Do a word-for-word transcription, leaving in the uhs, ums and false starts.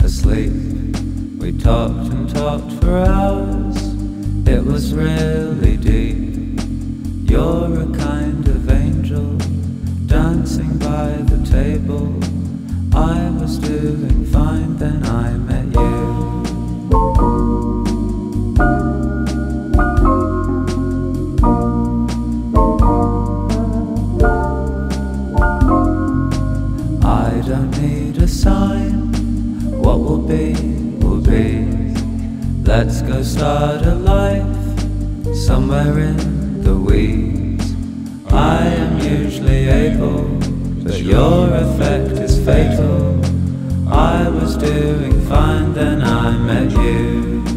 asleep. We talked and talked for hours. It was really deep. You're a kind of angel dancing by the table. I was doing fine, then I met you. I don't need a sign. What will be, will be. Let's go start a life somewhere in the weeds. I am usually able, but your effect is fatal. I was doing fine, then I met you.